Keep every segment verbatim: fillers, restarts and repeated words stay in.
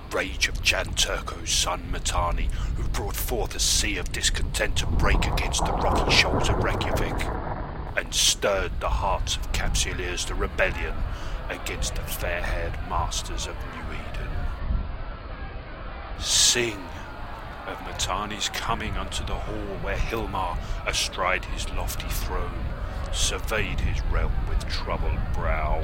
rage of Jan Turco's son Mitanni, who brought forth a sea of discontent to break against the rocky shores of Reykjavik, and stirred the hearts of Capsuleers to rebellion against the fair-haired masters of New Eden. Sing of Mitanni's coming unto the hall where Hilmar, astride his lofty throne, surveyed his realm with troubled brow.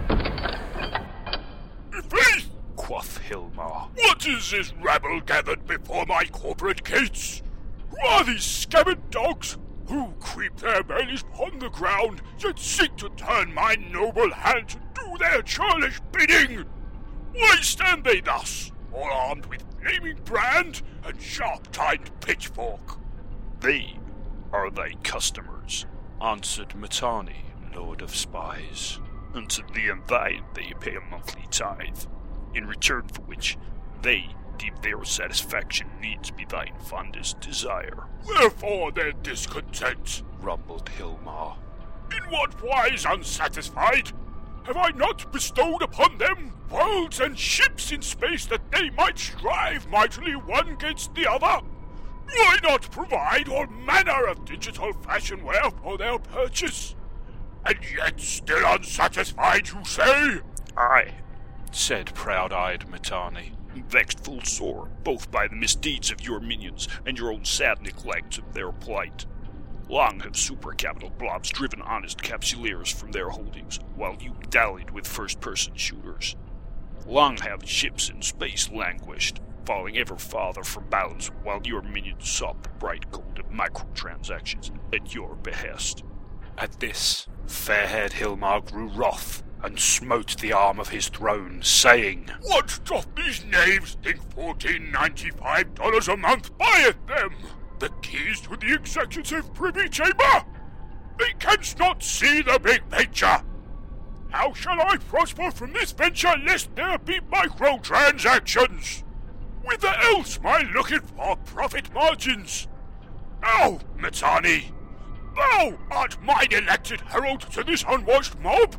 Faith, quoth Hilmar, what is this rabble gathered before my corporate gates? Who are these scabbard dogs who creep their bellies upon the ground, yet seek to turn my noble hand to do their churlish bidding? Why stand they thus, all armed with flaming brand and sharp-tined pitchfork? They are thy customers, answered Mitanni, Lord of Spies. Unto thee and thine they pay a monthly tithe, in return for which they deem their satisfaction needs be thine fondest desire. Wherefore their discontent? Rumbled Hilmar. In what wise unsatisfied? Have I not bestowed upon them worlds and ships in space that they might strive mightily one against the other? Do I not provide all manner of digital fashionware for their purchase? And yet still unsatisfied, you say? Aye, said proud-eyed Mitanni, vexed full sore, both by the misdeeds of your minions and your own sad neglect of their plight. Long have super-capital blobs driven honest Capsuleers from their holdings, while you dallied with first-person shooters. Long have ships in space languished, falling ever farther from balance, while your minions sought the bright gold of microtransactions at your behest. At this, fair-haired Hilmar grew wroth, and smote the arm of his throne, saying, What doth these knaves think fourteen ninety-five dollars a month buyeth them? The keys to the executive privy chamber? They canst not see the big picture. How shall I prosper from this venture lest there be microtransactions? Whither else am I looking for profit margins? Now, Mitanni, thou art mine elected herald to this unwashed mob.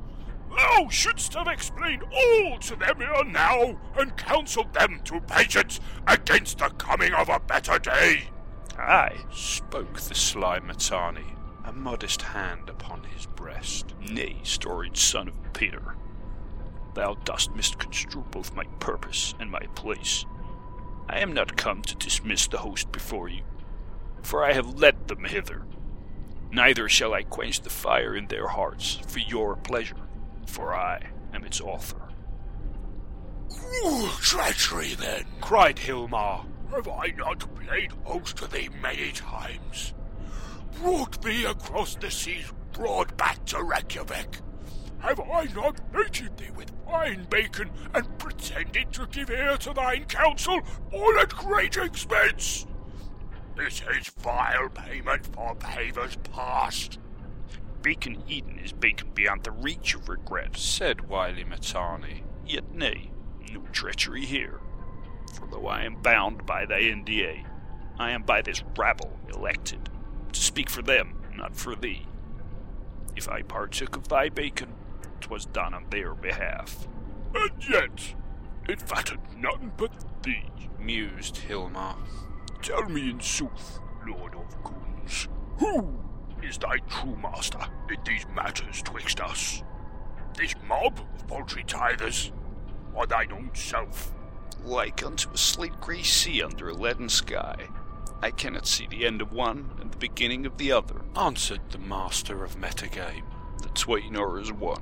Thou shouldst have explained all to them ere now, and counselled them to patience against the coming of a better day. Aye, spoke the sly Mitanni, a modest hand upon his breast. Nay, storied son of Peter, thou dost misconstrue both my purpose and my place. I am not come to dismiss the host before you, for I have led them hither. Neither shall I quench the fire in their hearts for your pleasure, for I am its author. Ooh, treachery, then, cried Hilmar. Have I not played host to thee many times? Brought thee across the seas broad back to Reykjavik? Have I not mated thee with fine bacon and pretended to give ear to thine counsel, all at great expense? This is vile payment for favours past. Bacon eaten is bacon beyond the reach of regret, said wily Mitanni. Yet nay, no treachery here. For though I am bound by thy N D A, I am by this rabble elected, to speak for them, not for thee. If I partook of thy bacon, 'twas done on their behalf. And yet, it fatted none but thee, mused Hilmar. Tell me in sooth, Lord of Goons, who is thy true master in these matters twixt us? This mob of paltry tithers, or thine own self? Like unto a slate-grey sea under a leaden sky, I cannot see the end of one and the beginning of the other, answered the master of metagame. The twain are as one.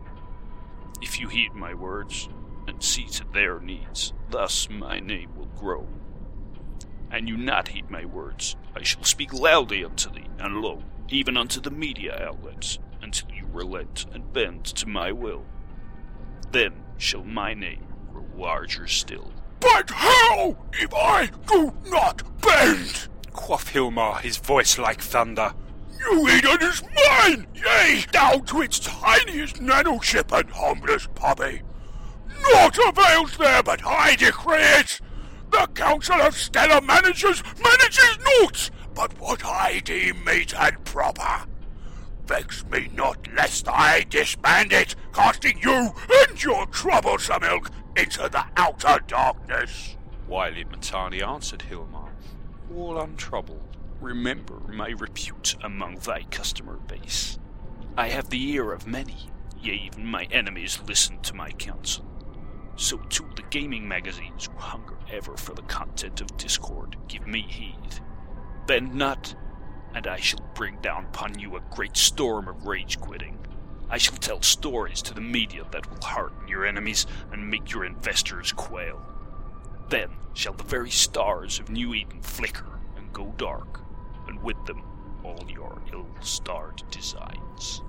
If you heed my words, and see to their needs, thus my name will grow. And you not heed my words, I shall speak loudly unto thee, and low, even unto the media outlets, until you relent and bend to my will. Then shall my name grow larger still. But how if I do not bend? Quoth Hilmar, his voice like thunder. New Eden is mine, yea, down to its tiniest nanoship and humblest puppy. Naught avails there, but I decree it. The Council of Stellar Managers manages naught but what I deem meet and proper. Vex me not lest I disband it, casting you and your troublesome ilk into the outer darkness. Wily Mitanni answered Hilmar, all untroubled. Remember my repute among thy customer base. I have the ear of many, yea, even my enemies listen to my counsel. So too the gaming magazines who hunger ever for the content of Discord give me heed. Bend not, and I shall bring down upon you a great storm of rage quitting. I shall tell stories to the media that will hearten your enemies and make your investors quail. Then shall the very stars of New Eden flicker and go dark, and with them all your ill-starred designs.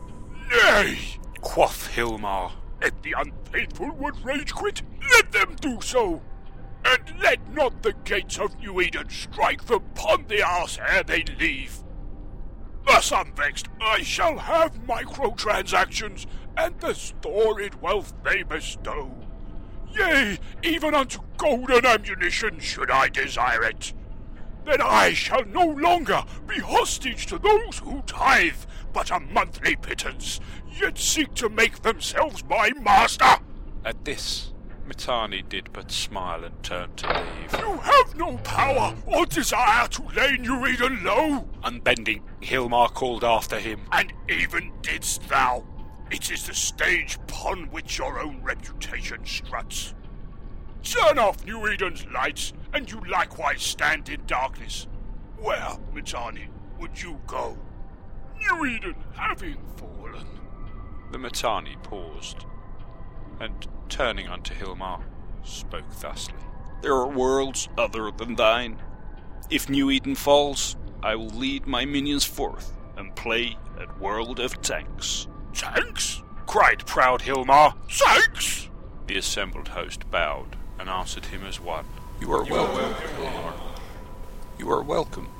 Nay, Quoth Hilmar, if the unfaithful would rage quit, let them do so. And let not the gates of New Eden strike them upon the arse ere they leave. Thus unvexed, I shall have microtransactions, and the storied wealth they bestow. Yea, even unto golden ammunition should I desire it. Then I shall no longer be hostage to those who tithe but a monthly pittance, yet seek to make themselves my master. At this, Mitanni did but smile and turn to leave. You have no power or desire to lay New Eden low. Unbending, Hilmar called after him. And even didst thou. It is the stage upon which your own reputation struts. Turn off New Eden's lights, and you likewise stand in darkness. Where, Mitanni, would you go? New Eden having fallen. The Mitanni paused, and turning unto Hilmar, spoke thusly. There are worlds other than thine. If New Eden falls, I will lead my minions forth and play at World of Tanks. Tanks? Cried proud Hilmar. Tanks? The assembled host bowed and answered him as one. You are welcome, Hilmar. You are welcome.